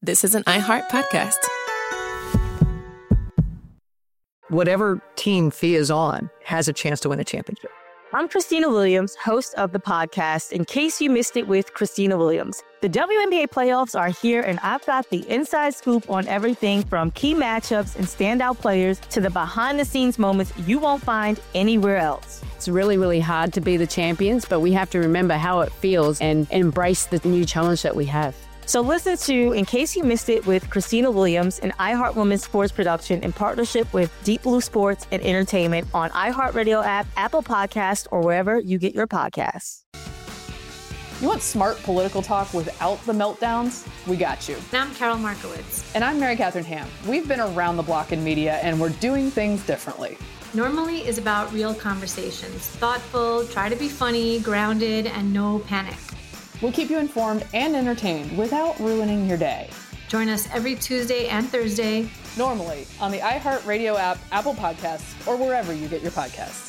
this is an iHeart podcast. Whatever team Thea is on has a chance to win a championship. I'm Christina Williams, host of the podcast, In Case You Missed It with Christina Williams. The WNBA playoffs are here, and I've got the inside scoop on everything from key matchups and standout players to the behind-the-scenes moments you won't find anywhere else. It's really, really hard to be the champions, but we have to remember how it feels and embrace the new challenge that we have. So listen to In Case You Missed It with Christina Williams, an iHeart Women's sports production in partnership with Deep Blue Sports and Entertainment on iHeartRadio app, Apple Podcasts, or wherever you get your podcasts. You want smart political talk without the meltdowns? We got you. And I'm Carol Markowitz. And I'm Mary Catherine Ham. We've been around the block in media, and we're doing things differently. Normally is about real conversations. Thoughtful, try to be funny, grounded, and no panic. We'll keep you informed and entertained without ruining your day. Join us every Tuesday and Thursday. Normally on the iHeartRadio app, Apple Podcasts, or wherever you get your podcasts.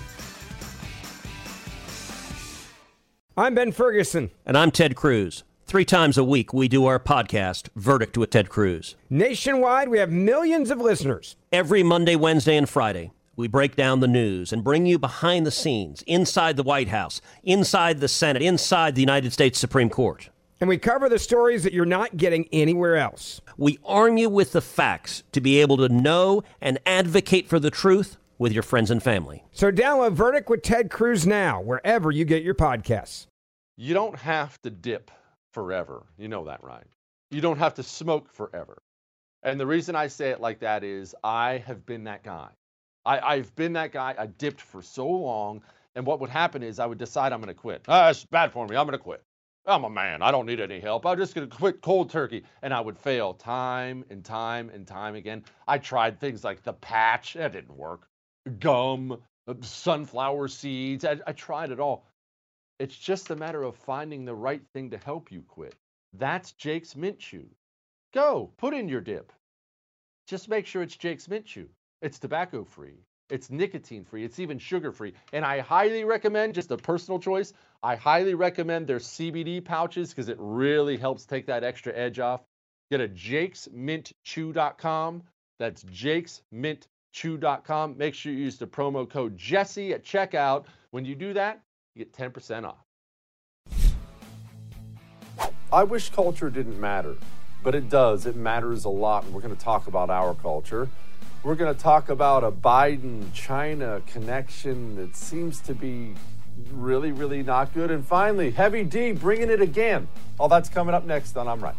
I'm Ben Ferguson. And I'm Ted Cruz. 3 times a week, we do our podcast, Verdict with Ted Cruz. Nationwide, we have millions of listeners. Every Monday, Wednesday, and Friday, we break down the news and bring you behind the scenes, inside the White House, inside the Senate, inside the United States Supreme Court. And we cover the stories that you're not getting anywhere else. We arm you with the facts to be able to know and advocate for the truth with your friends and family. So download Verdict with Ted Cruz now, wherever you get your podcasts. You don't have to dip forever. You know that, right? You don't have to smoke forever. And the reason I say it like that is I have been that guy. I've been that guy. I dipped for so long. And what would happen is I would decide I'm going to quit. It's bad for me. I'm going to quit. I'm a man. I don't need any help. I'm just going to quit cold turkey. And I would fail time and time and time again. I tried things like the patch. That didn't work. Gum, sunflower seeds. I tried it all. It's just a matter of finding the right thing to help you quit. That's Jake's Mint Chew. Go, put in your dip. Just make sure it's Jake's Mint Chew. It's tobacco-free. It's nicotine-free. It's even sugar-free. And I highly recommend, just a personal choice, I highly recommend their CBD pouches because it really helps take that extra edge off. Get a jakesmintchew.com. That's jakesmintchew.com. Make sure you use the promo code Jesse at checkout. When you do that, you get 10% off. I wish culture didn't matter, but it does. It matters a lot, and we're going to talk about our culture. We're going to talk about a Biden-China connection that seems to be really, really not good. And finally, Heavy D bringing it again. All that's coming up next on I'm Right.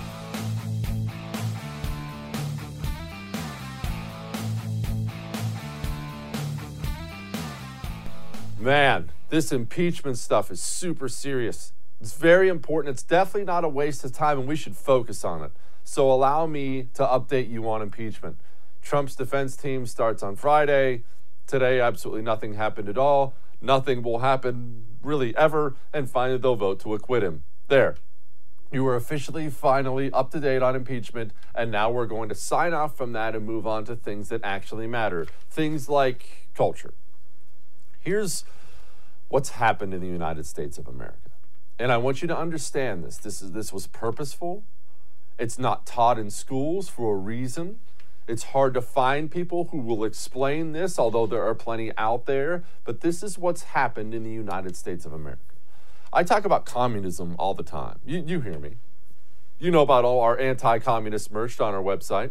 Man, this impeachment stuff is super serious. It's very important. It's definitely not a waste of time, and we should focus on it. So allow me to update you on impeachment. Trump's defense team starts on Friday. Today, absolutely nothing happened at all. Nothing will happen really ever. And finally, they'll vote to acquit him. There. You are officially, finally up to date on impeachment. And now we're going to sign off from that and move on to things that actually matter. Things like culture. Here's what's happened in the United States of America. And I want you to understand this. This was purposeful. It's not taught in schools for a reason. It's hard to find people who will explain this, although there are plenty out there. But this is what's happened in the United States of America. I talk about communism all the time. You hear me. You know about all our anti-communist merch on our website,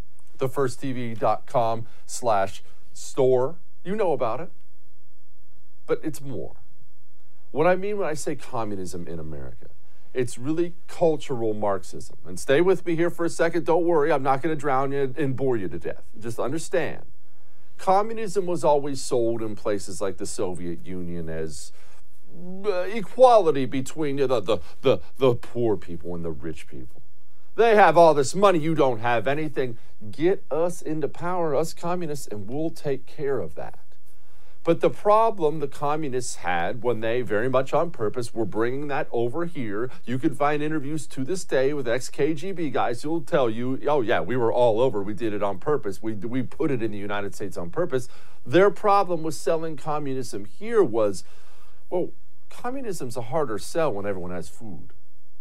thefirsttv.com/store. You know about it. But it's more. What I mean when I say communism in America, it's really cultural Marxism. And stay with me here for a second. Don't worry, I'm not going to drown you and bore you to death. Just understand. Communism was always sold in places like the Soviet Union as equality between the poor people and the rich people. They have all this money, you don't have anything. Get us into power, us communists, and we'll take care of that. But the problem the communists had when they, very much on purpose, were bringing that over here, you can find interviews to this day with ex-KGB guys who will tell you, oh yeah, we were all over, we did it on purpose, we put it in the United States on purpose. Their problem with selling communism here was, well, communism's a harder sell when everyone has food.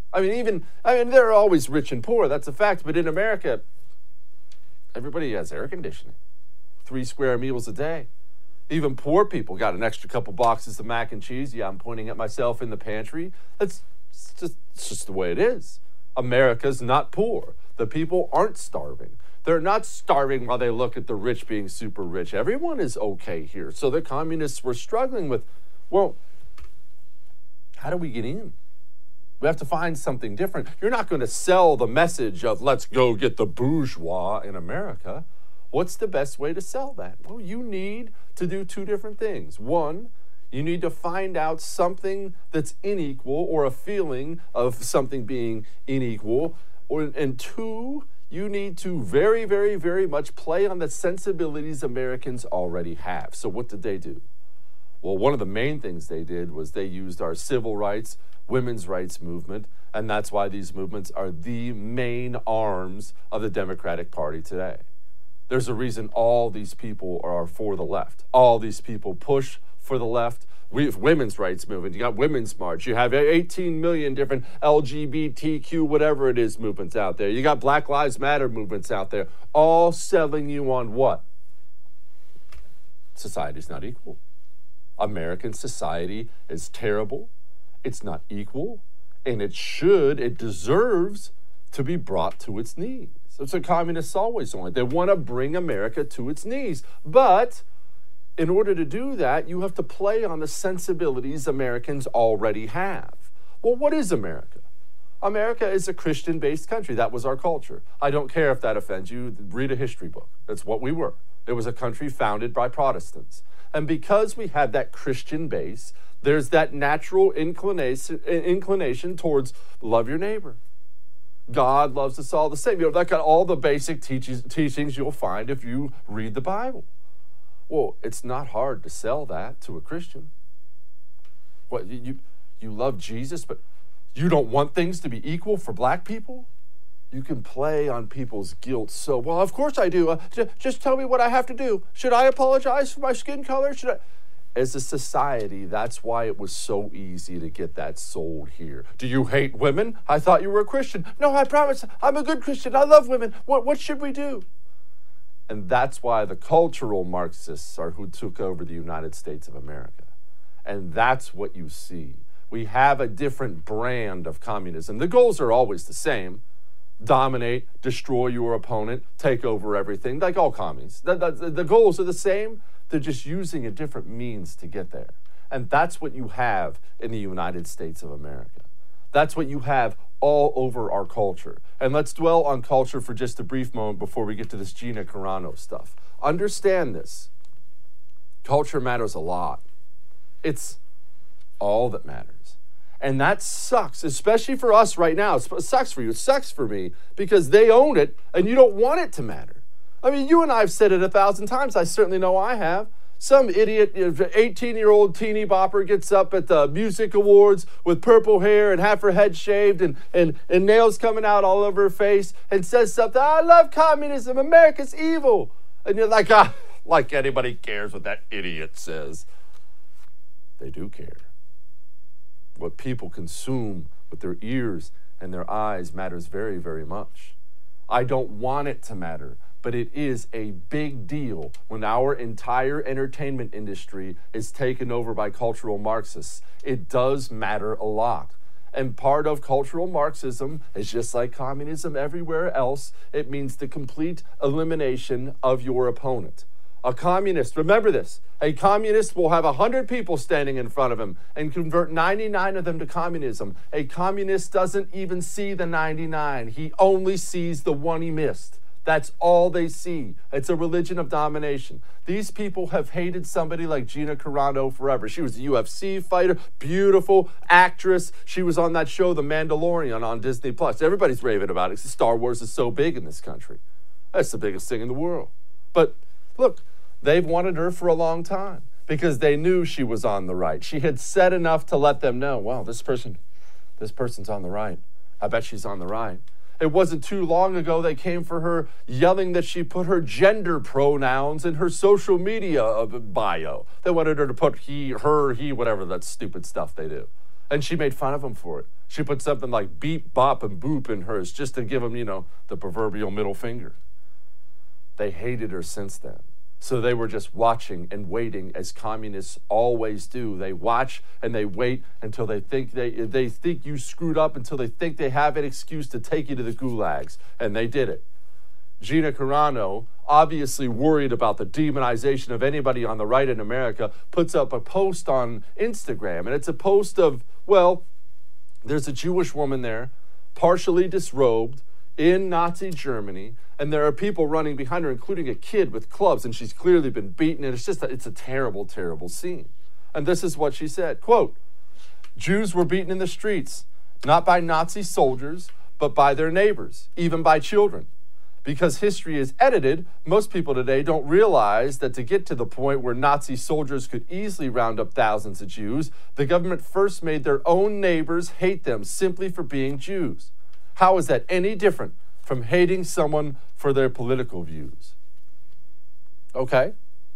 I mean, there are always rich and poor, that's a fact, but in America, everybody has air conditioning, 3 square meals a day. Even poor people got an extra couple boxes of mac and cheese. Yeah, I'm pointing at myself in the pantry. It's just the way it is. America's not poor. The people aren't starving. They're not starving while they look at the rich being super rich. Everyone is okay here. So the communists were struggling with, well, how do we get in? We have to find something different. You're not going to sell the message of let's go get the bourgeois in America. What's the best way to sell that? Well, you need to do 2 different things. One, you need to find out something that's unequal or a feeling of something being unequal. And 2, you need to very, very, very much play on the sensibilities Americans already have. So what did they do? Well, one of the main things they did was they used our civil rights, women's rights movement, and that's why these movements are the main arms of the Democratic Party today. There's a reason all these people are for the left. All these people push for the left. We have women's rights movement. You got Women's March. You have 18 million different LGBTQ, whatever it is, movements out there. You got Black Lives Matter movements out there, all selling you on what? Society's not equal. American society is terrible. It's not equal. And it deserves to be brought to its knees. That's what communists always want. They want to bring America to its knees. But in order to do that, you have to play on the sensibilities Americans already have. Well, what is America? America is a Christian-based country. That was our culture. I don't care if that offends you. Read a history book. That's what we were. It was a country founded by Protestants. And because we had that Christian base, there's that natural inclination towards love your neighbor. God loves us all the same. That got all the basic teachings you'll find if you read the Bible. Well, it's not hard to sell that to a Christian. What, you love Jesus, but you don't want things to be equal for black people? You can play on people's guilt so, well, of course I do. Just tell me what I have to do. Should I apologize for my skin color? Should I? As a society, that's why it was so easy to get that sold here. Do you hate women? I thought you were a Christian. No, I promise, I'm a good Christian. I love women. What should we do? And that's why the cultural Marxists are who took over the United States of America. And that's what you see. We have a different brand of communism. The goals are always the same. Dominate, destroy your opponent, take over everything, like all communists. The goals are the same. They're just using a different means to get there. And that's what you have in the United States of America. That's what you have all over our culture. And let's dwell on culture for just a brief moment before we get to this Gina Carano stuff. Understand this. Culture matters a lot. It's all that matters. And that sucks, especially for us right now. It sucks for you. It sucks for me because they own it and you don't want it to matter. I mean, you and I have said it 1,000 times. I certainly know I have. Some idiot, 18-year-old teeny bopper gets up at the music awards with purple hair and half her head shaved and nails coming out all over her face and says something, I love communism, America's evil. And you're like, like anybody cares what that idiot says. They do care. What people consume with their ears and their eyes matters very, very much. I don't want it to matter. But it is a big deal when our entire entertainment industry is taken over by cultural Marxists. It does matter a lot. And part of cultural Marxism is just like communism everywhere else. It means the complete elimination of your opponent. A communist, remember this, a communist will have 100 people standing in front of him and convert 99 of them to communism. A communist doesn't even see the 99. He only sees the one he missed. That's all they see. It's a religion of domination. These people have hated somebody like Gina Carano forever. She was a UFC fighter, beautiful actress. She was on that show, The Mandalorian, on Disney+. Everybody's raving about it. Star Wars is so big in this country. That's the biggest thing in the world. But look, they've wanted her for a long time because they knew she was on the right. She had said enough to let them know, wow, this person's on the right. I bet she's on the right. It wasn't too long ago they came for her yelling that she put her gender pronouns in her social media bio. They wanted her to put he, her, he, whatever that stupid stuff they do. And she made fun of them for it. She put something like beep, bop, and boop in hers just to give them, the proverbial middle finger. They hated her since then. So they were just watching and waiting, as communists always do. They watch and they wait until they think you screwed up, until they think they have an excuse to take you to the gulags. And they did it. Gina Carano, obviously worried about the demonization of anybody on the right in America, puts up a post on Instagram. And it's a post of, well, there's a Jewish woman there, partially disrobed, in Nazi Germany, and there are people running behind her, including a kid with clubs, and she's clearly been beaten, and it's a terrible, terrible scene. And this is what she said, quote, "Jews were beaten in the streets, not by Nazi soldiers, but by their neighbors, even by children. Because history is edited, most people today don't realize that to get to the point where Nazi soldiers could easily round up thousands of Jews, the government first made their own neighbors hate them simply for being Jews. How is that any different from hating someone for their political views?" Okay.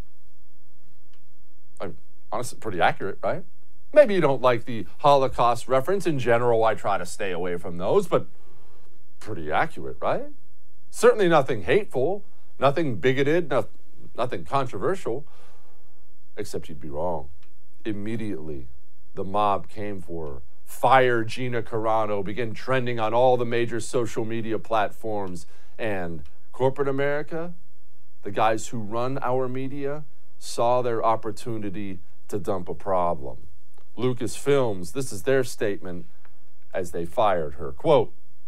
I'm honestly pretty accurate, right? Maybe you don't like the Holocaust reference. In general, I try to stay away from those, but pretty accurate, right? Certainly nothing hateful, nothing bigoted, nothing controversial, except you'd be wrong. Immediately, the mob came for her. Fire Gina Carano began trending on all the major social media platforms. And corporate America, the guys who run our media, saw their opportunity to dump a problem. Lucasfilms, this is their statement as they fired her. Quote,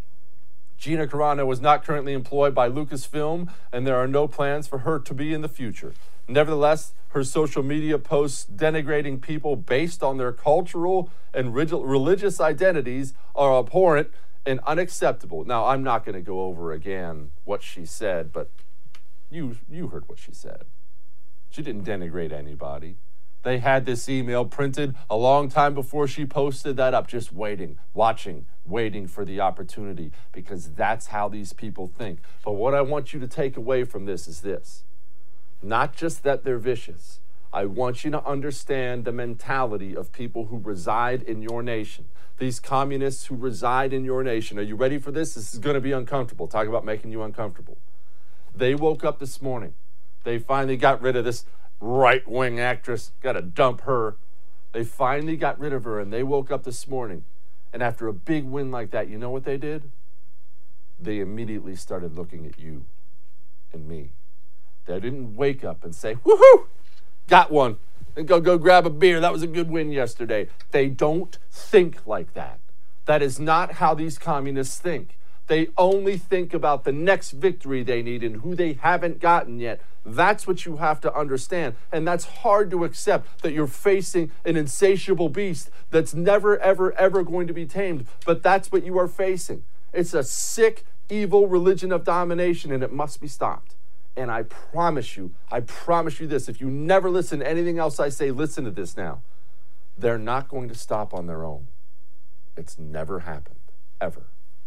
"Gina Carano is not currently employed by Lucasfilm, and there are no plans for her to be in the future. Nevertheless, her social media posts denigrating people based on their cultural and religious identities are abhorrent and unacceptable." Now, I'm not going to go over again what she said, but you heard what she said. She didn't denigrate anybody. They had this email printed a long time before she posted that up, just waiting, watching, waiting for the opportunity, because that's how these people think. But what I want you to take away from this is this. Not just that they're vicious. I want you to understand the mentality of people who reside in your nation. These communists who reside in your nation. Are you ready for this? This is going to be uncomfortable. Talk about making you uncomfortable. They woke up this morning. They finally got rid of this right-wing actress. Got to dump her. They finally got rid of her, and they woke up this morning. And after a big win like that, you know what they did? They immediately started looking at you and me. They didn't wake up and say, "Woohoo! Got one. And go grab a beer. That was a good win yesterday." They don't think like that. That is not how these communists think. They only think about the next victory they need and who they haven't gotten yet. That's what you have to understand. And that's hard to accept, that you're facing an insatiable beast that's never, ever, ever going to be tamed. But that's what you are facing. It's a sick, evil religion of domination, and it must be stopped. And I promise you this. If you never listen to anything else I say, listen to this now. They're not going to stop on their own. It's never happened, ever.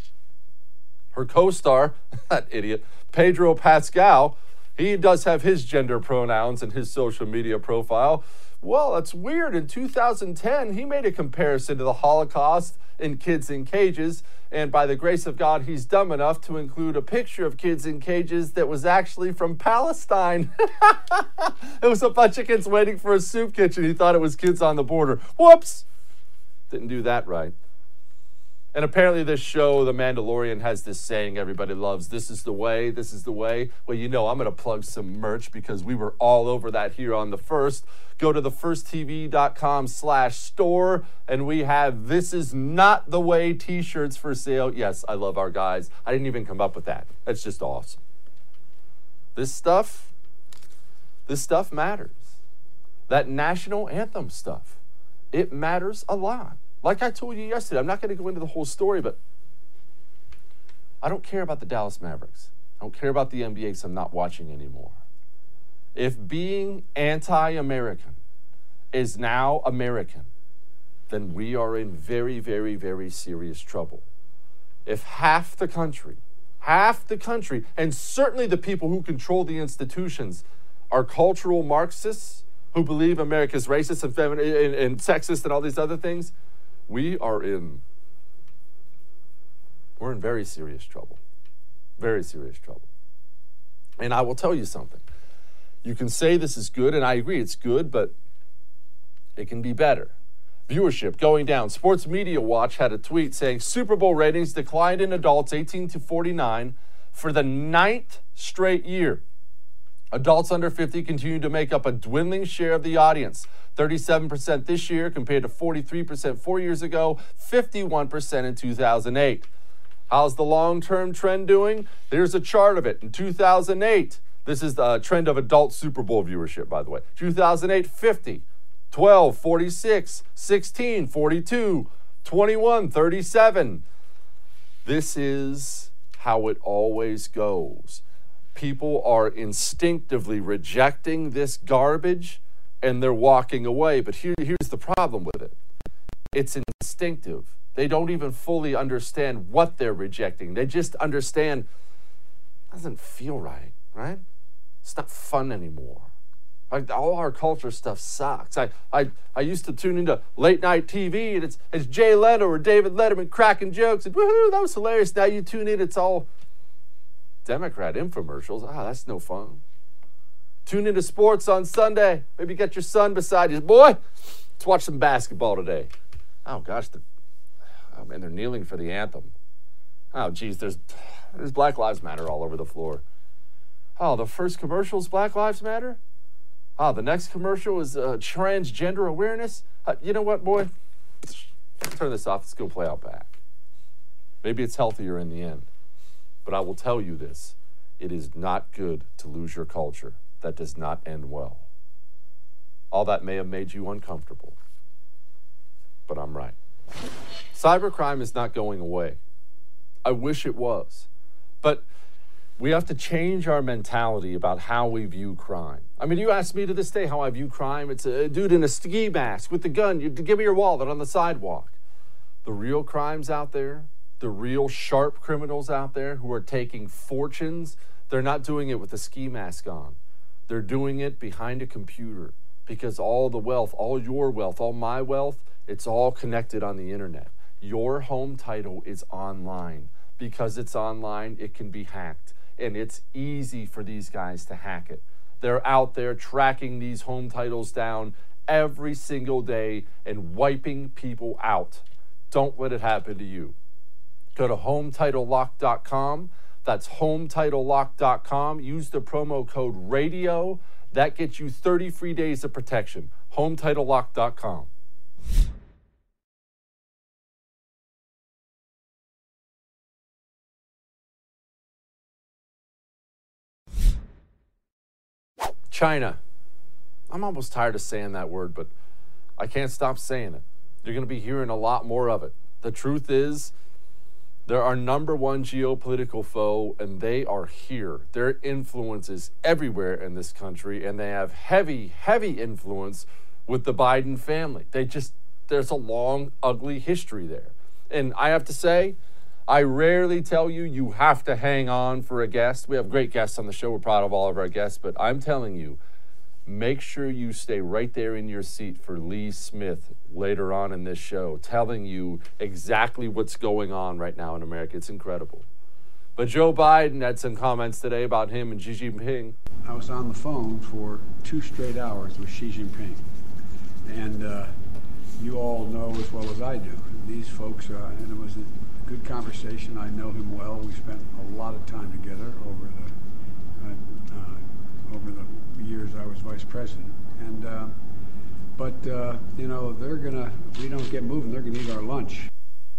Her co-star, that idiot, Pedro Pascal, he does have his gender pronouns in his social media profile. Well, that's weird. In 2010, he made a comparison to the Holocaust in Kids in Cages, and by the grace of God, he's dumb enough to include a picture of kids in cages that was actually from Palestine. It was a bunch of kids waiting for a soup kitchen. He thought it was kids on the border. Whoops! Didn't do that right. And apparently this show, The Mandalorian, has this saying everybody loves: "This is the way, this is the way." Well, you know, I'm going to plug some merch because we were all over that here on The First. Go to thefirsttv.com/store, and we have "This is not the way" t-shirts for sale. Yes, I love our guys. I didn't even come up with that. That's just awesome. This stuff matters. That national anthem stuff, it matters a lot. Like I told you yesterday, I'm not going to go into the whole story, but I don't care about the Dallas Mavericks. I don't care about the NBA because I'm not watching anymore. If being anti-American is now American, then we are in very, very, very serious trouble. If half the country, and certainly the people who control the institutions are cultural Marxists who believe America's racist and feminine and sexist and all these other things, we are in we're in very serious trouble. Very serious trouble. And I will tell you something. You can say this is good, and I agree it's good, but it can be better. Viewership going down. Sports Media Watch had a tweet saying Super Bowl ratings declined in adults 18 to 49 for the 9th straight year. Adults under 50 continue to make up a dwindling share of the audience. 37% this year compared to 43% 4 years ago, 51% in 2008. How's the long-term trend doing? Here's a chart of it. In 2008, this is the trend of adult Super Bowl viewership, by the way. 2008, 50. 12, 46, 16, 42, 21, 37. This is how it always goes. People are instinctively rejecting this garbage and they're walking away. But here's the problem with it. It's instinctive. They don't even fully understand what they're rejecting. They just understand it doesn't feel right, right? It's not fun anymore. Like all our culture stuff sucks. I used to tune into late night TV and it's Jay Leno or David Letterman cracking jokes and woohoo, that was hilarious. Now you tune in, it's all Democrat infomercials. That's no fun. Tune into sports on Sunday. Maybe get your son beside you. Boy, let's watch some basketball today. Oh gosh, man, they're kneeling for the anthem. Oh geez, there's Black Lives Matter all over the floor. Oh, the first commercial is Black Lives Matter? Oh, the next commercial is transgender awareness. You know what, boy? Turn this off. Let's go play out back. Maybe it's healthier in the end. But I will tell you this. It is not good to lose your culture. That does not end well. All that may have made you uncomfortable. But I'm right. Cybercrime is not going away. I wish it was. But we have to change our mentality about how we view crime. I mean, you ask me to this day how I view crime. It's a dude in a ski mask with a gun. You give me your wallet on the sidewalk. The real crimes out there, the real sharp criminals out there who are taking fortunes, they're not doing it with a ski mask on. They're doing it behind a computer because all the wealth, all your wealth, all my wealth, it's all connected on the internet. Your home title is online. Because it's online, it can be hacked. And it's easy for these guys to hack it. They're out there tracking these home titles down every single day and wiping people out. Don't let it happen to you. Go to HomeTitleLock.com. That's HomeTitleLock.com. Use the promo code RADIO. That gets you 30 free days of protection. HomeTitleLock.com. China. I'm almost tired of saying that word, but I can't stop saying it. You're going to be hearing a lot more of it. The truth is, they're our number one geopolitical foe, and they are here. Their influence is everywhere in this country, and they have heavy, heavy influence with the Biden family. There's a long, ugly history there. And I have to say, I rarely tell you, you have to hang on for a guest. We have great guests on the show. We're proud of all of our guests. But I'm telling you, make sure you stay right there in your seat for Lee Smith later on in this show, telling you exactly what's going on right now in America. It's incredible. But Joe Biden had some comments today about him and Xi Jinping. I was on the phone for 2 straight hours with Xi Jinping. And you all know as well as I do, these folks, and it was a good conversation. I know him well. We spent a lot of time together over the years I was vice president. And they're gonna. If we don't get moving, they're gonna eat our lunch.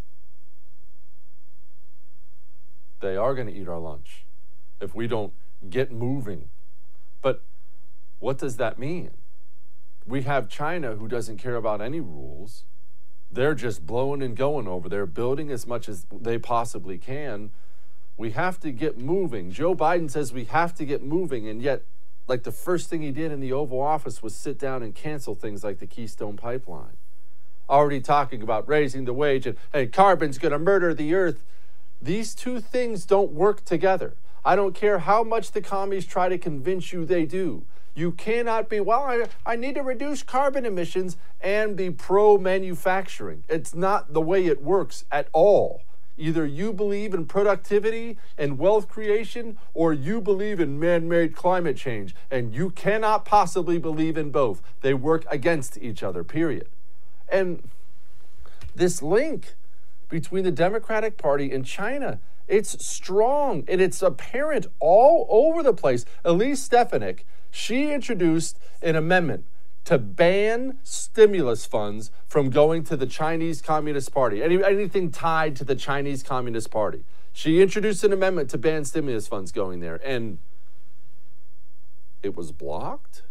They are going to eat our lunch if we don't get moving. But what does that mean? We have China who doesn't care about any rules. They're just blowing and going over there, building as much as they possibly can. We have to get moving. Joe Biden says we have to get moving, and yet, like, the first thing he did in the Oval Office was sit down and cancel things like the Keystone Pipeline. Already talking about raising the wage and, hey, carbon's going to murder the earth. These two things don't work together. I don't care how much the commies try to convince you they do. You cannot be, I need to reduce carbon emissions and be pro-manufacturing. It's not the way it works at all. Either you believe in productivity and wealth creation, or you believe in man-made climate change, and you cannot possibly believe in both. They work against each other, period. And this link between the Democratic Party and China, it's strong and it's apparent all over the place. Elise Stefanik, she introduced an amendment to ban stimulus funds from going to the Chinese Communist Party, anything tied to the Chinese Communist Party. She introduced an amendment to ban stimulus funds going there, and it was blocked.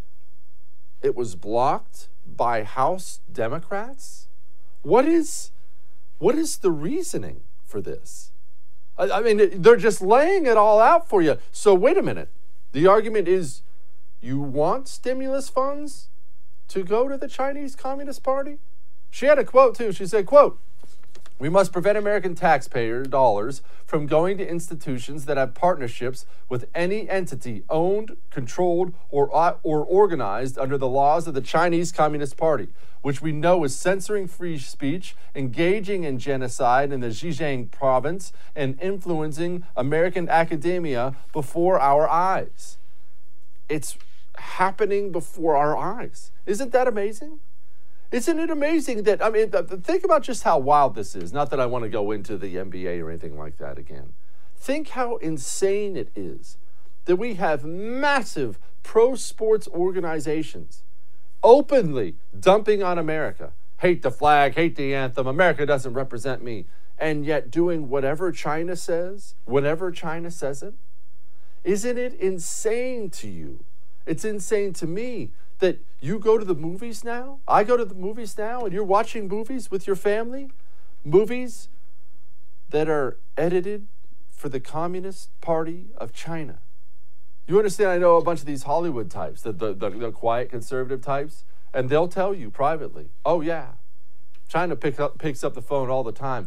It was blocked by House Democrats. What is the reasoning for this? I mean, they're just laying it all out for you. So wait a minute. The argument is you want stimulus funds to go to the Chinese Communist Party? She had a quote too. She said, quote, "We must prevent American taxpayer dollars from going to institutions that have partnerships with any entity owned, controlled, or organized under the laws of the Chinese Communist Party, which we know is censoring free speech, engaging in genocide in the Xinjiang province, and influencing American academia before our eyes." It's happening before our eyes. Isn't that amazing? Isn't it amazing that, I mean, think about just how wild this is. Not that I want to go into the NBA or anything like that again. Think how insane it is that we have massive pro sports organizations openly dumping on America. Hate the flag, hate the anthem, America doesn't represent me. And yet doing whatever China says, whenever China says it. Isn't it insane to you? It's insane to me that you go to the movies now, I go to the movies now, and you're watching movies with your family, movies that are edited for the Communist Party of China. You understand, I know a bunch of these Hollywood types, the quiet conservative types, and they'll tell you privately, oh yeah, China picks up the phone all the time.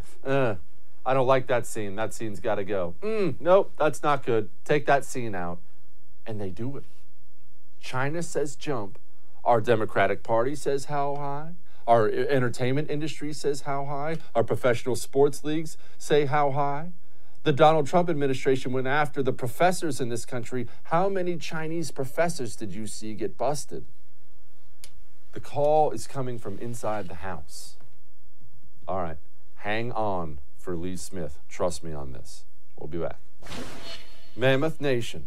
I don't like that scene. That scene's got to go. Nope, that's not good. Take that scene out. And they do it. China says jump. Our Democratic Party says how high. Our entertainment industry says how high. Our professional sports leagues say how high. The Donald Trump administration went after the professors in this country. How many Chinese professors did you see get busted? The call is coming from inside the House. All right, hang on for Lee Smith. Trust me on this. We'll be back. Mammoth Nation.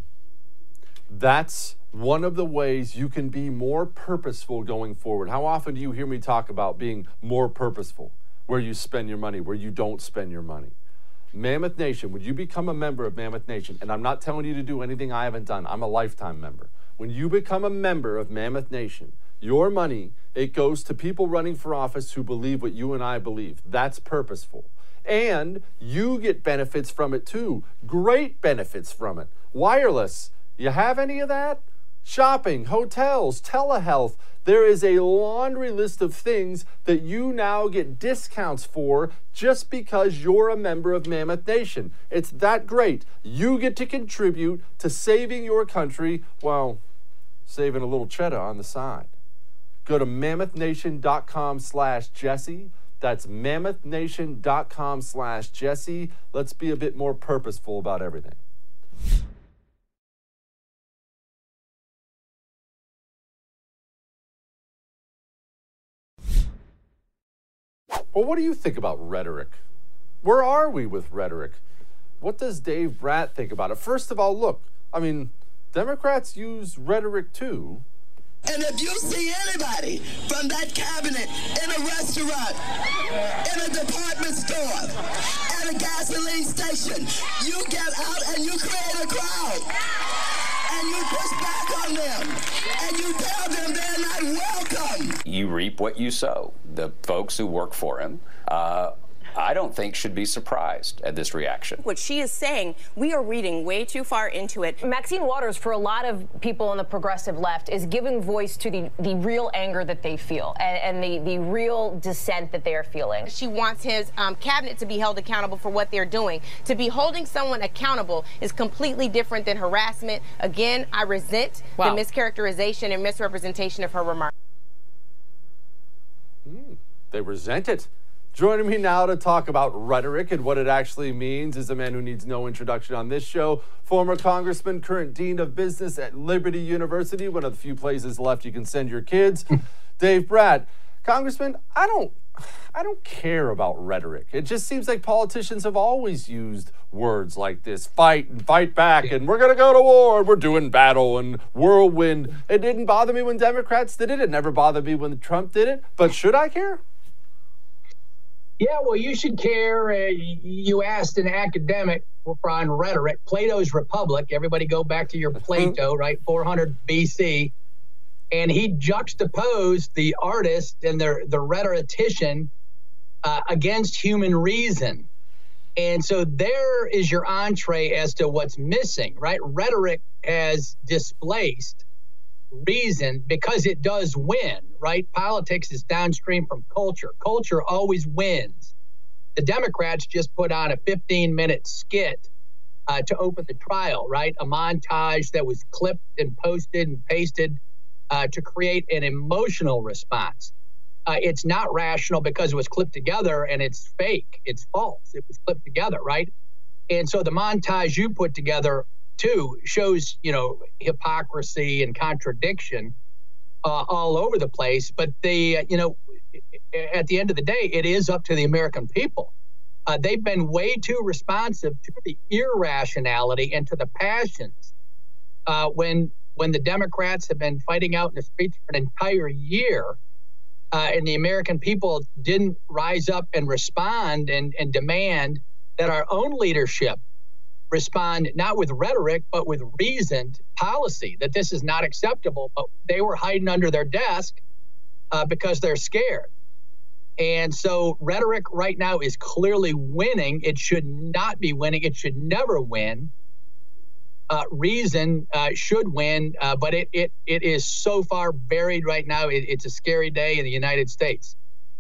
That's one of the ways you can be more purposeful going forward. How often do you hear me talk about being more purposeful? Where you spend your money, where you don't spend your money. Mammoth Nation, would you become a member of Mammoth Nation? And I'm not telling you to do anything I haven't done. I'm a lifetime member. When you become a member of Mammoth Nation, your money, it goes to people running for office who believe what you and I believe. That's purposeful. And you get benefits from it too. Great benefits from it. Wireless. You have any of that? Shopping, hotels, telehealth. There is a laundry list of things that you now get discounts for just because you're a member of Mammoth Nation. It's that great. You get to contribute to saving your country, well, saving a little cheddar on the side. Go to mammothnation.com/Jesse. That's mammothnation.com/Jesse. Let's be a bit more purposeful about everything. Well, what do you think about rhetoric? Where are we with rhetoric? What does Dave Bratt think about it? First of all, look, I mean, Democrats use rhetoric too. And if you see anybody from that cabinet in a restaurant, in a department store, at a gasoline station, you get out and you create a crowd. And you push back on them. And you tell them they're not welcome. You reap what you sow. The folks who work for him, I don't think should be surprised at this reaction. What she is saying, we are reading way too far into it. Maxine Waters, for a lot of people on the progressive left, is giving voice to the real anger that they feel and the real dissent that they are feeling. She wants his cabinet to be held accountable for what they're doing. To be holding someone accountable is completely different than harassment. Again, I resent the mischaracterization and misrepresentation of her remarks. They resent it. Joining me now to talk about rhetoric and what it actually means is a man who needs no introduction on this show, former congressman, current dean of business at Liberty University, one of the few places left you can send your kids, Dave Brat. Congressman, I don't care about rhetoric. It just seems like politicians have always used words like this, fight and fight back, and we're going to go to war, and we're doing battle and whirlwind. It didn't bother me when Democrats did it. It never bothered me when Trump did it. But should I care? Yeah, well, you should care. You asked an academic on rhetoric, Plato's Republic. Everybody go back to your Plato, right? 400 BC. And he juxtaposed the artist and the rhetorician against human reason. And so there is your entree as to what's missing, right? Rhetoric has displaced reason because it does win, right? Politics is downstream from culture. Culture always wins. The Democrats just put on a 15-minute skit to open the trial, right? A montage that was clipped and posted and pasted to create an emotional response. It's not rational because it was clipped together, and it's fake. It's false. It was clipped together, right? And so the montage you put together too shows, hypocrisy and contradiction all over the place. But at the end of the day, it is up to the American people. They've been way too responsive to the irrationality and to the passions. When the Democrats have been fighting out in the streets for an entire year, and the American people didn't rise up and respond and demand that our own leadership respond not with rhetoric, but with reasoned policy, that this is not acceptable. But they were hiding under their desk because they're scared. And so rhetoric right now is clearly winning. It should not be winning. It should never win. Reason should win, but it is so far buried right now. It's a scary day in the United States.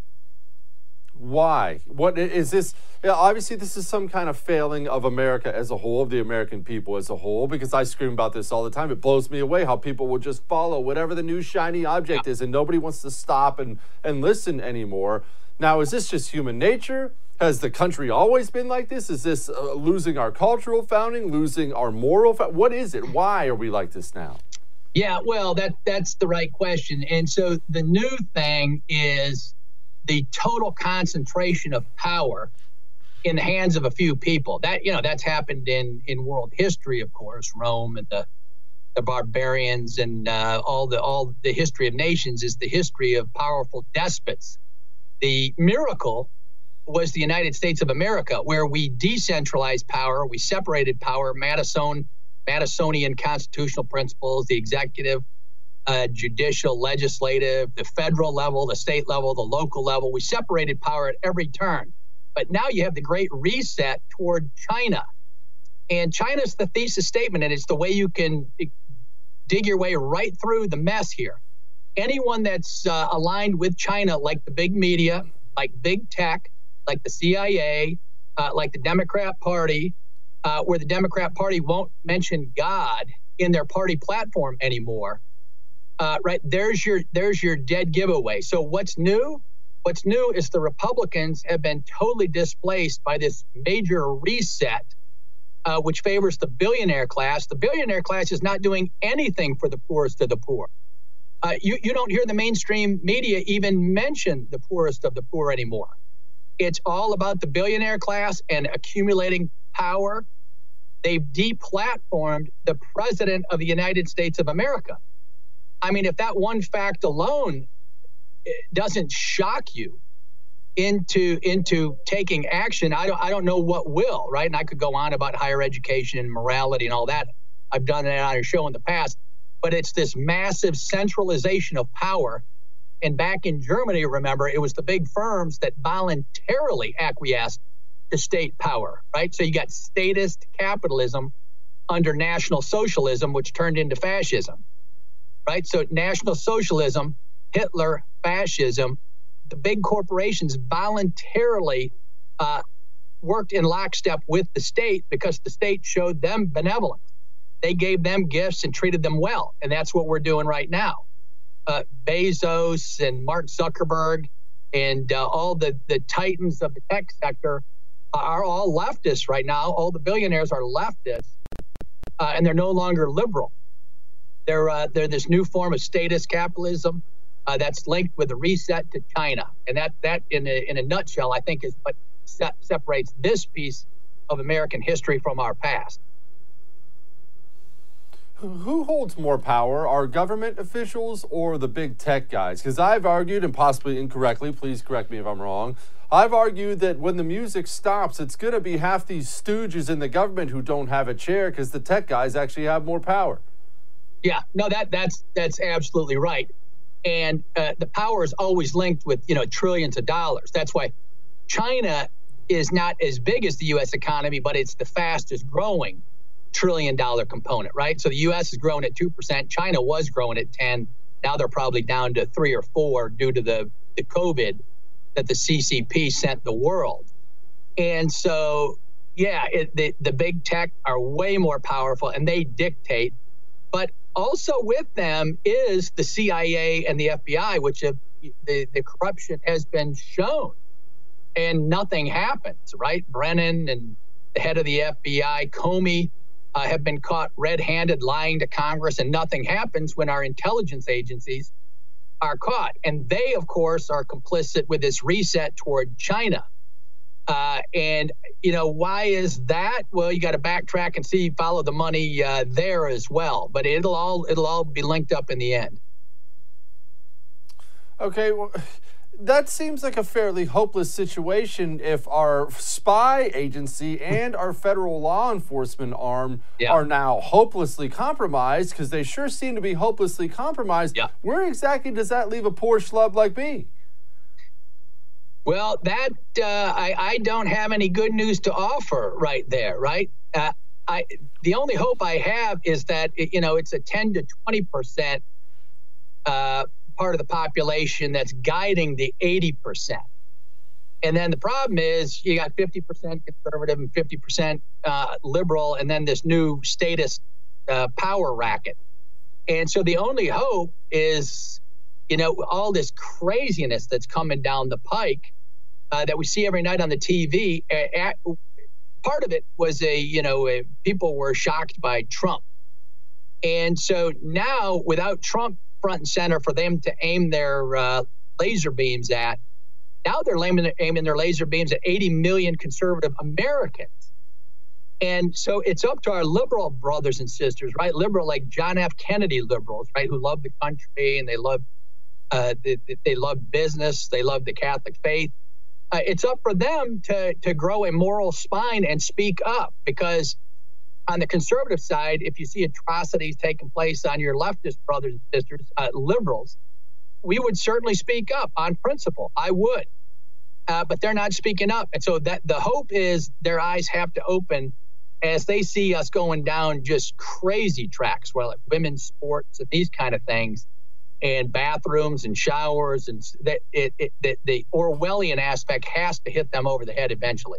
Why? What is this? Obviously, this is some kind of failing of America as a whole, of the American people as a whole, because I scream about this all the time. It blows me away how people will just follow whatever the new shiny object is, and nobody wants to stop and listen anymore. Now, is this just human nature? Has the country always been like this? Is this losing our cultural founding, losing our moral what is it? Why are we like this now? Yeah, well, that's the right question. And so the new thing is the total concentration of power in the hands of a few people. That's happened in world history, of course. Rome and the barbarians and all the history of nations is the history of powerful despots. The miracle was the United States of America, where we decentralized power, we separated power, Madisonian constitutional principles, the executive, judicial, legislative, the federal level, the state level, the local level. We separated power at every turn. But now you have the great reset toward China. And China's the thesis statement, and it's the way you can dig your way right through the mess here. Anyone that's aligned with China, like the big media, like big tech, like the CIA, like the Democrat Party, where the Democrat Party won't mention God in their party platform anymore, right? There's your dead giveaway. So what's new? What's new is the Republicans have been totally displaced by this major reset, which favors the billionaire class. The billionaire class is not doing anything for the poorest of the poor. You don't hear the mainstream media even mention the poorest of the poor anymore. It's all about the billionaire class and accumulating power. They've deplatformed the president of the United States of America. I mean, if that one fact alone doesn't shock you into taking action, I don't know what will, right? And I could go on about higher education and morality and all that. I've done that on your show in the past. But it's this massive centralization of power. And back in Germany, remember, it was the big firms that voluntarily acquiesced to state power, right? So you got statist capitalism under National Socialism, which turned into fascism, right? So National Socialism, Hitler, fascism, the big corporations voluntarily worked in lockstep with the state because the state showed them benevolence. They gave them gifts and treated them well. And that's what we're doing right now. Bezos and Mark Zuckerberg And all the titans of the tech sector are all leftists right now. All the billionaires are leftists, and they're no longer liberal. They're this new form of statist capitalism that's linked with a reset to China. And that in a nutshell, I think, is what separates this piece of American history from our past. Who holds more power, our government officials or the big tech guys? Because I've argued, and possibly incorrectly, please correct me if I'm wrong, I've argued that when the music stops, it's going to be half these stooges in the government who don't have a chair because the tech guys actually have more power. Yeah, no, that's absolutely right. And the power is always linked with, trillions of dollars. That's why China is not as big as the U.S. economy, but it's the fastest growing $1 trillion component, right? So the U.S. is growing at 2%. China was growing at 10. Now they're probably down to 3 or 4 due to the COVID that the CCP sent the world. And so, yeah, the big tech are way more powerful and they dictate. But also with them is the CIA and the FBI, which the corruption has been shown. And nothing happens, right? Brennan and the head of the FBI, Comey, have been caught red-handed lying to Congress, and nothing happens when our intelligence agencies are caught. And they, of course, are complicit with this reset toward China. And, why is that? Well, you got to backtrack and follow the money there as well. But it'll all be linked up in the end. Okay, well, that seems like a fairly hopeless situation if our spy agency and our federal law enforcement arm are now hopelessly compromised, because they sure seem to be hopelessly compromised. Yeah. Where exactly does that leave a poor schlub like me? Well, that I don't have any good news to offer right there, right? The only hope I have is that, it's a 10 to 20% part of the population that's guiding the 80%. And then the problem is you got 50% conservative and 50% liberal, and then this new statist power racket. And so the only hope is, all this craziness that's coming down the pike that we see every night on the TV. Part of it was people were shocked by Trump. And so now, without Trump front and center for them to aim their laser beams at, now they're aiming their laser beams at 80 million conservative Americans. And so it's up to our liberal brothers and sisters, right? Liberal, like John F. Kennedy liberals, right, who love the country and they love business, they love the Catholic faith. It's up for them to grow a moral spine and speak up, because on the conservative side, if you see atrocities taking place on your leftist brothers and sisters, liberals, we would certainly speak up on principle. I would. But they're not speaking up. And so that the hope is their eyes have to open as they see us going down just crazy tracks, well, like women's sports and these kind of things, and bathrooms and showers, and the Orwellian aspect has to hit them over the head eventually.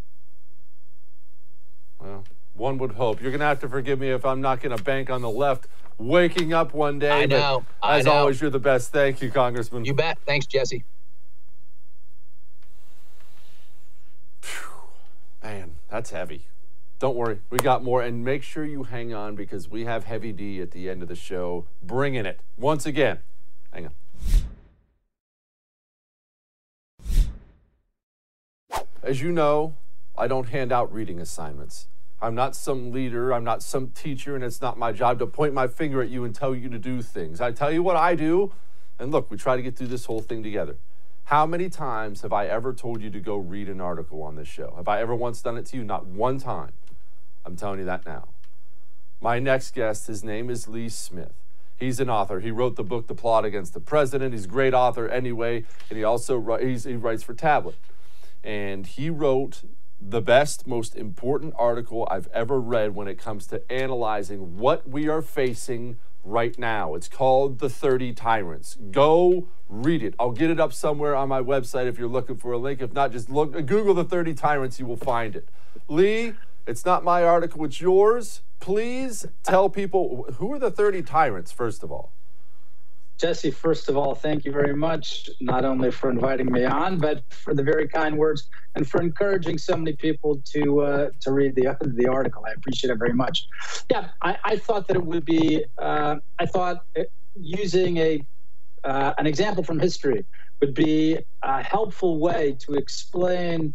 Well, one would hope. You're going to have to forgive me if I'm not going to bank on the left waking up one day. I know. As always, you're the best. Thank you, Congressman. You bet. Thanks, Jesse. Man, that's heavy. Don't worry, we got more. And make sure you hang on, because we have Heavy D at the end of the show. Bringing it once again. Hang on. As you know, I don't hand out reading assignments. I'm not some leader, I'm not some teacher, and it's not my job to point my finger at you and tell you to do things. I tell you what I do, and look, we try to get through this whole thing together. How many times have I ever told you to go read an article on this show? Have I ever once done it to you? Not one time. I'm telling you that now. My next guest, his name is Lee Smith. He's an author. He wrote the book, The Plot Against the President. He's a great author anyway, and he also he writes for Tablet. And he wrote the best, most important article I've ever read when it comes to analyzing what we are facing right now. It's called The 30 Tyrants. Go read it. I'll get it up somewhere on my website if you're looking for a link. If not, just Google The 30 Tyrants. You will find it. Lee, it's not my article, it's yours. Please tell people, who are the 30 tyrants, first of all? Jesse, first of all, thank you very much, not only for inviting me on, but for the very kind words and for encouraging so many people to read the article. I appreciate it very much. Yeah, I thought that it would be, using an example from history would be a helpful way to explain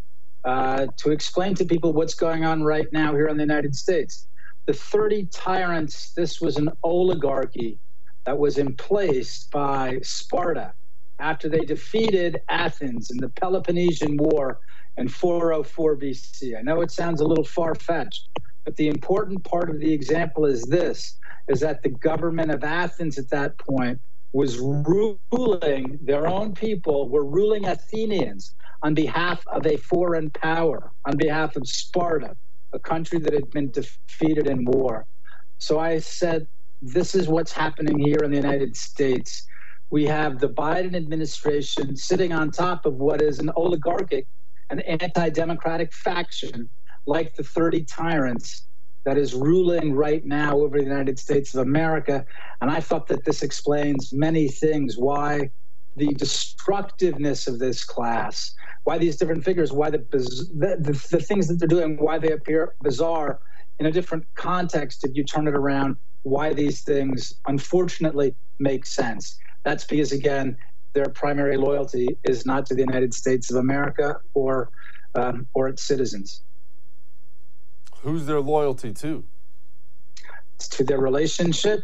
to people what's going on right now here in the United States. The 30 tyrants, this was an oligarchy that was in place by Sparta after they defeated Athens in the Peloponnesian War in 404 BC. I know it sounds a little far-fetched, but the important part of the example is that the government of Athens at that point was ruling their own people, were ruling Athenians on behalf of a foreign power, on behalf of Sparta, a country that had been defeated in war. So I said, this is what's happening here in the United States. We have the Biden administration sitting on top of what is an oligarchic, an anti-democratic faction like the 30 tyrants that is ruling right now over the United States of America. And I thought that this explains many things, why the destructiveness of this class, why these different figures, why the things that they're doing, why they appear bizarre in a different context if you turn it around, why these things unfortunately make sense. That's because, again, their primary loyalty is not to the United States of America or its citizens. Who's their loyalty to? It's to their relationship,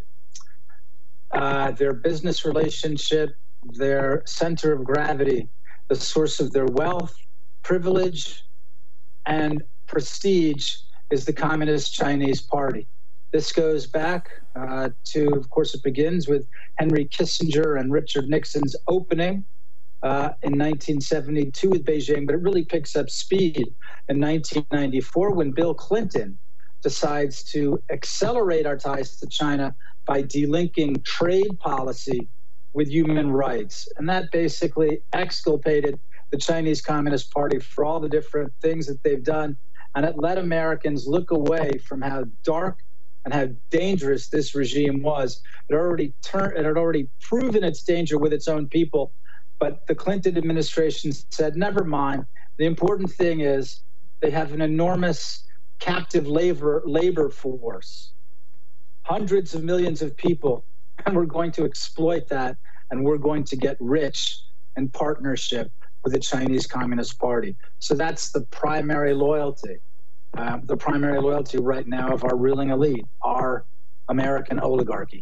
their business relationship, their center of gravity, the source of their wealth, privilege, and prestige is the Communist Chinese Party. This goes back to, of course, it begins with Henry Kissinger and Richard Nixon's opening in 1972 with Beijing, but it really picks up speed in 1994 when Bill Clinton decides to accelerate our ties to China by delinking trade policy with human rights. And that basically exculpated the Chinese Communist Party for all the different things that they've done. And it let Americans look away from how dark and how dangerous this regime was. It had already proven its danger with its own people. But the Clinton administration said, never mind. The important thing is they have an enormous captive labor force, hundreds of millions of people, and we're going to exploit that, and we're going to get rich in partnership with the Chinese Communist Party. So that's the primary loyalty. The primary loyalty right now of our ruling elite, our American oligarchy.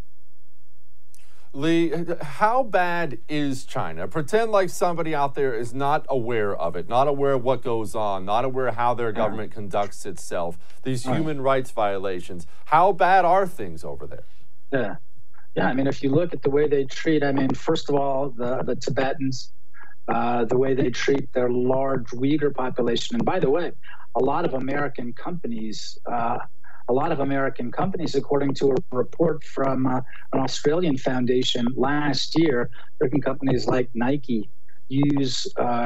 Lee, how bad is China? Pretend like somebody out there is not aware of it, not aware of what goes on, not aware of how their government conducts itself, these human rights violations. How bad are things over there? Yeah, I mean, if you look at the way they treat, first of all, the Tibetans, the way they treat their large Uyghur population. And by the way, a lot of American companies, according to a report from an Australian foundation last year, American companies like Nike use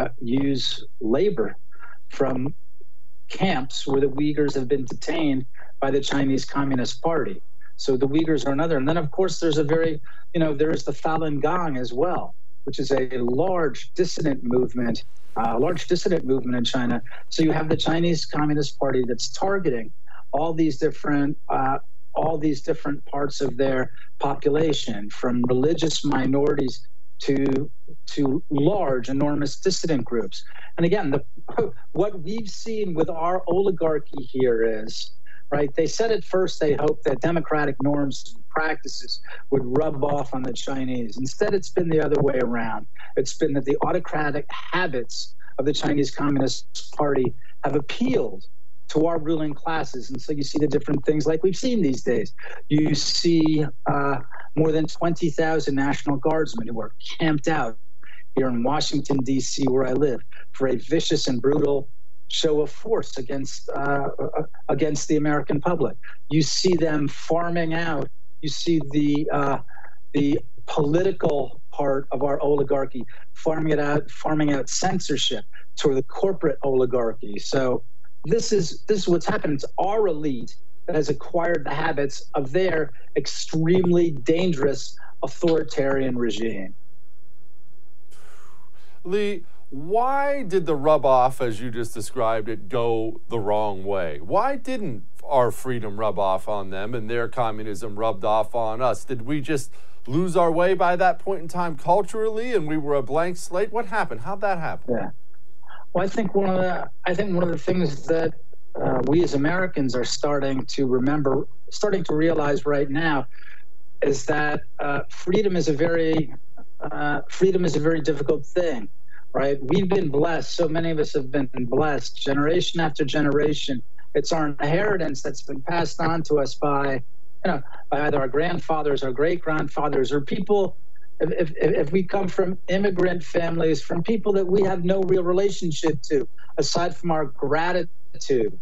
labor from camps where the Uyghurs have been detained by the Chinese Communist Party. So the Uyghurs are another. And then, of course, there's there is the Falun Gong as well, which is a large dissident movement in China. So you have the Chinese Communist Party that's targeting all these different parts of their population, from religious minorities to large, enormous dissident groups. And again, what we've seen with our oligarchy here is, right, they said at first they hoped that democratic norms and practices would rub off on the Chinese. Instead, it's been the other way around. It's been that the autocratic habits of the Chinese Communist Party have appealed to our ruling classes. And so you see the different things like we've seen these days. You see more than 20,000 National Guardsmen who are camped out here in Washington, D.C., where I live, for a vicious and brutal show of force against the American public. You see them farming out. You see the political part of our oligarchy farming out censorship to the corporate oligarchy. So this is what's happened. It's our elite that has acquired the habits of their extremely dangerous authoritarian regime. Lee, why did the rub-off, as you just described it, go the wrong way? Why didn't our freedom rub off on them and their communism rubbed off on us? Did we just lose our way by that point in time culturally and we were a blank slate? What happened? How'd that happen? Yeah. Well, I think one of the things that we as Americans are starting to realize right now is that freedom is a very difficult thing, right? We've been blessed. So many of us have been blessed generation after generation. It's our inheritance that's been passed on to us by either our grandfathers, our great-grandfathers, or people. If we come from immigrant families, from people that we have no real relationship to, aside from our gratitude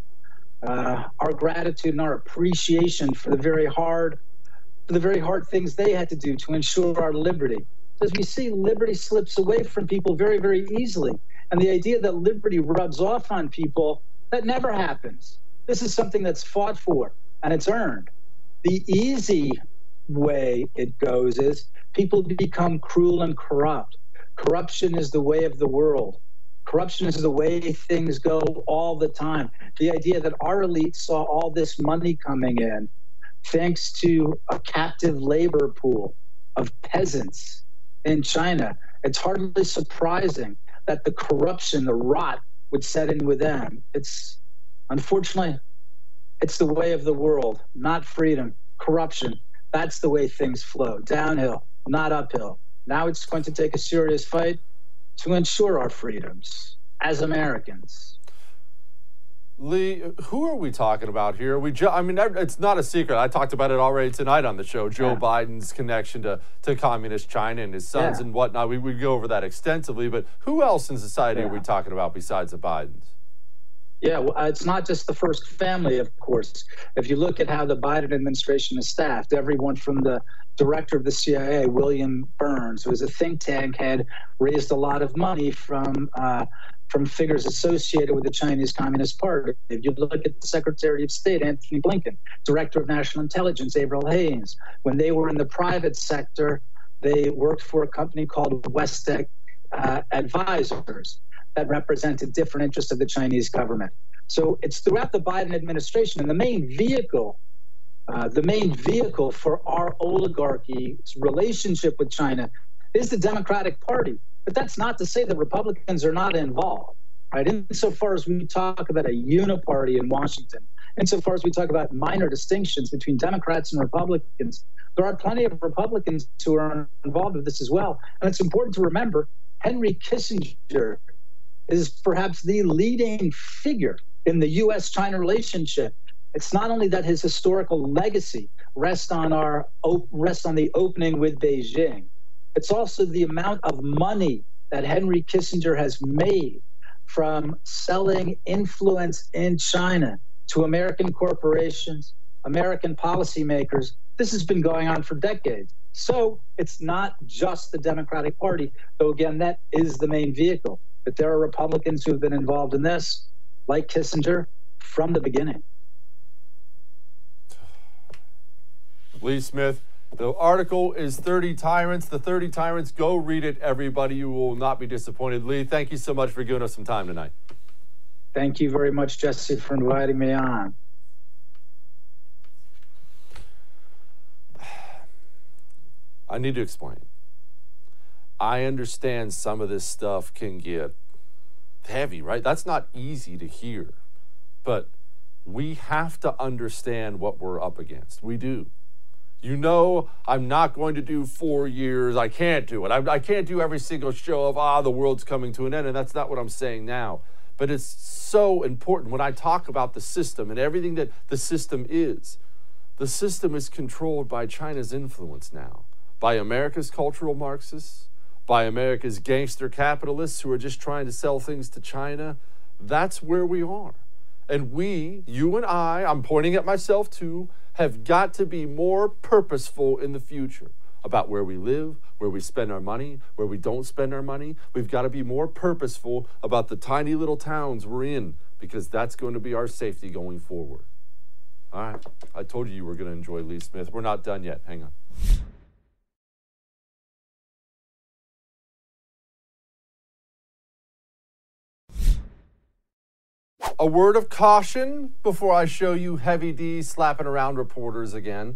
and our appreciation for the very hard things they had to do to ensure our liberty. As we see, liberty slips away from people very, very easily. And the idea that liberty rubs off on people, that never happens. This is something that's fought for and it's earned. The easy way it goes is people become cruel and corrupt. Corruption is the way of the world. Corruption is the way things go all the time. The idea that our elite saw all this money coming in thanks to a captive labor pool of peasants in China, it's hardly surprising that the corruption, the rot would set in with them. Unfortunately, it's the way of the world, not freedom. Corruption, that's the way things flow, downhill, not uphill. Now it's going to take a serious fight to ensure our freedoms as Americans. Lee, who are we talking about here? It's not a secret. I talked about it already tonight on the show. Joe Biden's connection to communist China and his sons and whatnot. We go over that extensively, but who else in society are we talking about besides the Bidens? Yeah, well, it's not just the first family, of course. If you look at how the Biden administration is staffed, everyone from the director of the CIA, William Burns, who is a think tank, had raised a lot of money from figures associated with the Chinese Communist Party. If you look at the Secretary of State, Anthony Blinken, Director of National Intelligence, Avril Haines, when they were in the private sector, they worked for a company called Westech Advisors that represented different interests of the Chinese government. So it's throughout the Biden administration, and the main vehicle for our oligarchy's relationship with China is the Democratic Party. But that's not to say that Republicans are not involved, right? Insofar as we talk about a uniparty in Washington, insofar as we talk about minor distinctions between Democrats and Republicans, there are plenty of Republicans who are involved with this as well. And it's important to remember, Henry Kissinger is perhaps the leading figure in the U.S.-China relationship. It's not only that his historical legacy rests on the opening with Beijing. It's also the amount of money that Henry Kissinger has made from selling influence in China to American corporations, American policymakers. This has been going on for decades. So it's not just the Democratic Party, though again, that is the main vehicle. But there are Republicans who have been involved in this, like Kissinger, from the beginning. Lee Smith, the article is 30 Tyrants. The 30 Tyrants, go read it, everybody. You will not be disappointed. Lee, thank you so much for giving us some time tonight. Thank you very much, Jesse, for inviting me on. I need to explain. I understand some of this stuff can get heavy, right? That's not easy to hear. But we have to understand what we're up against. We do. You know, I'm not going to do 4 years. I can't do it. I can't do every single show of, the world's coming to an end. And that's not what I'm saying now. But it's so important when I talk about the system and everything that the system is. The system is controlled by China's influence now, by America's cultural Marxists, by America's gangster capitalists who are just trying to sell things to China. That's where we are. And we, you and I'm pointing at myself too, have got to be more purposeful in the future about where we live, where we spend our money, where we don't spend our money. We've got to be more purposeful about the tiny little towns we're in, because that's going to be our safety going forward. All right, I told you were going to enjoy Lee Smith. We're not done yet. Hang on. A word of caution before I show you Heavy D slapping around reporters again.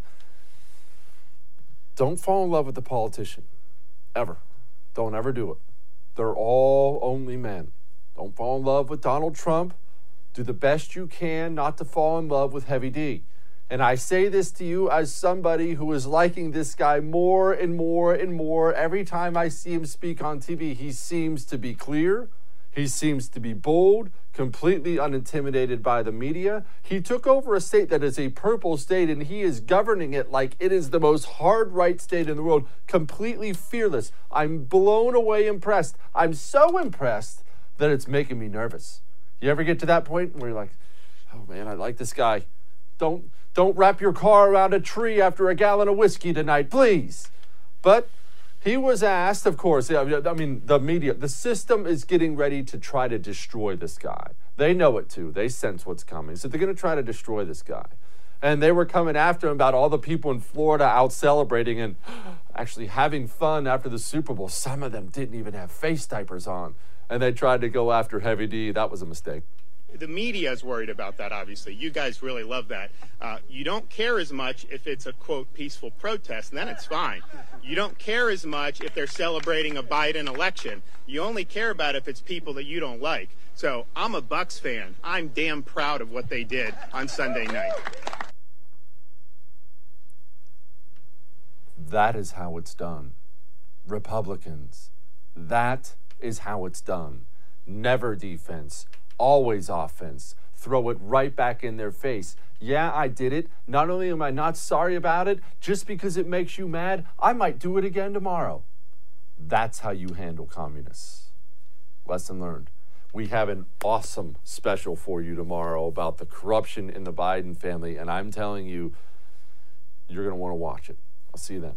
Don't fall in love with the politician. Ever. Don't ever do it. They're all only men. Don't fall in love with Donald Trump. Do the best you can not to fall in love with Heavy D. And I say this to you as somebody who is liking this guy more and more and more. Every time I see him speak on TV, he seems to be clear. He seems to be bold, completely unintimidated by the media. He took over a state that is a purple state, and he is governing it like it is the most hard-right state in the world, completely fearless. I'm blown away impressed. I'm so impressed that it's making me nervous. You ever get to that point where you're like, oh man, I like this guy. Don't wrap your car around a tree after a gallon of whiskey tonight, please. But he was asked, of course, I mean, the media, the system is getting ready to try to destroy this guy. They know it too. They sense what's coming. So they're going to try to destroy this guy. And they were coming after him about all the people in Florida out celebrating and actually having fun after the Super Bowl. Some of them didn't even have face diapers on. And they tried to go after Heavy D. That was a mistake. The media is worried about that, obviously. You guys really love that. You don't care as much if it's a, quote, peaceful protest, and then it's fine. You don't care as much if they're celebrating a Biden election. You only care about if it's people that you don't like. So I'm a Bucs fan. I'm damn proud of what they did on Sunday night. That is how it's done. Republicans, that is how it's done. Never defense. Always offense. Throw it right back in their face. Yeah, I did it. Not only am I not sorry about it, just because it makes you mad, I might do it again tomorrow. That's how you handle communists. Lesson learned. We have an awesome special for you tomorrow about the corruption in the Biden family, and I'm telling you, you're going to want to watch it. I'll see you then.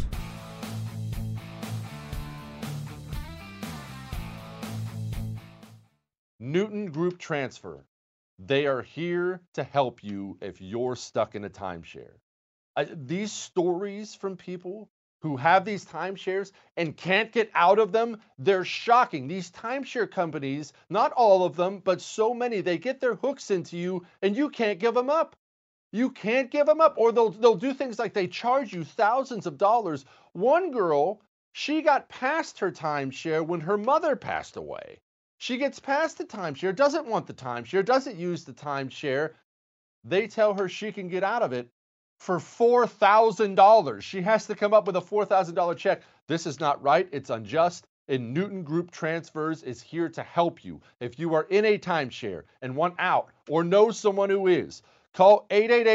Newton Group Transfer. They are here to help you if you're stuck in a timeshare. These stories from people who have these timeshares and can't get out of them, they're shocking. These timeshare companies, not all of them, but so many, they get their hooks into you and you can't give them up. You can't give them up, or they'll do things like they charge you thousands of dollars. One girl, she got past her timeshare when her mother passed away. She gets past the timeshare, doesn't want the timeshare, doesn't use the timeshare. They tell her she can get out of it for $4,000. She has to come up with a $4,000 check. This is not right. It's unjust. And Newton Group Transfers is here to help you. If you are in a timeshare and want out or know someone who is, call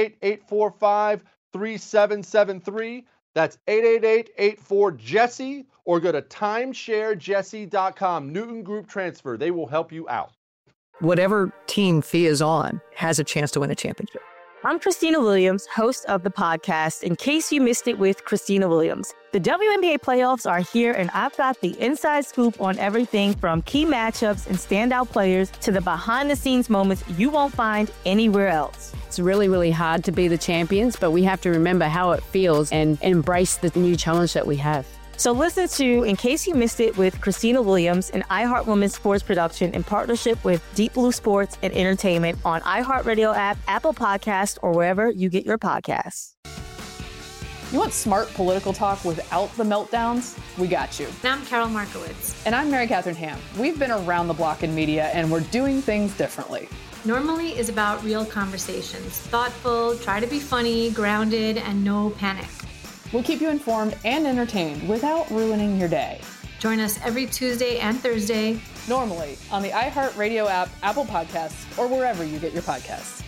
888-845-3773. That's 888-84-JESSE, or go to timesharejesse.com. Newton Group Transfer. They will help you out. Whatever team Fee is on has a chance to win a championship. I'm Christina Williams, host of the podcast, In Case You Missed It with Christina Williams. The WNBA playoffs are here, and I've got the inside scoop on everything from key matchups and standout players to the behind-the-scenes moments you won't find anywhere else. It's really, really hard to be the champions, but we have to remember how it feels and embrace the new challenge that we have. So listen to In Case You Missed It with Christina Williams, an iHeart Women's sports production in partnership with Deep Blue Sports and Entertainment on iHeartRadio app, Apple Podcast, or wherever you get your podcasts. You want smart political talk without the meltdowns? We got you. And I'm Carol Markowitz. And I'm Mary Catherine Ham. We've been around the block in media, and we're doing things differently. Normally is about real conversations. Thoughtful, try to be funny, grounded, and no panic. We'll keep you informed and entertained without ruining your day. Join us every Tuesday and Thursday. Normally on the iHeartRadio app, Apple Podcasts, or wherever you get your podcasts.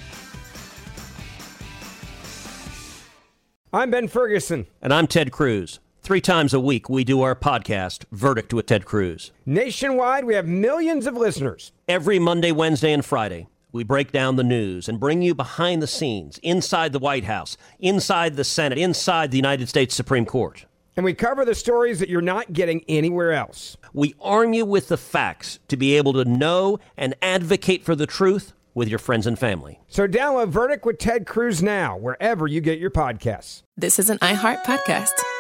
I'm Ben Ferguson. And I'm Ted Cruz. 3 times a week, we do our podcast, Verdict with Ted Cruz. Nationwide, we have millions of listeners. Every Monday, Wednesday, and Friday, we break down the news and bring you behind the scenes, inside the White House, inside the Senate, inside the United States Supreme Court. And we cover the stories that you're not getting anywhere else. We arm you with the facts to be able to know and advocate for the truth with your friends and family. So download Verdict with Ted Cruz now, wherever you get your podcasts. This is an iHeart podcast.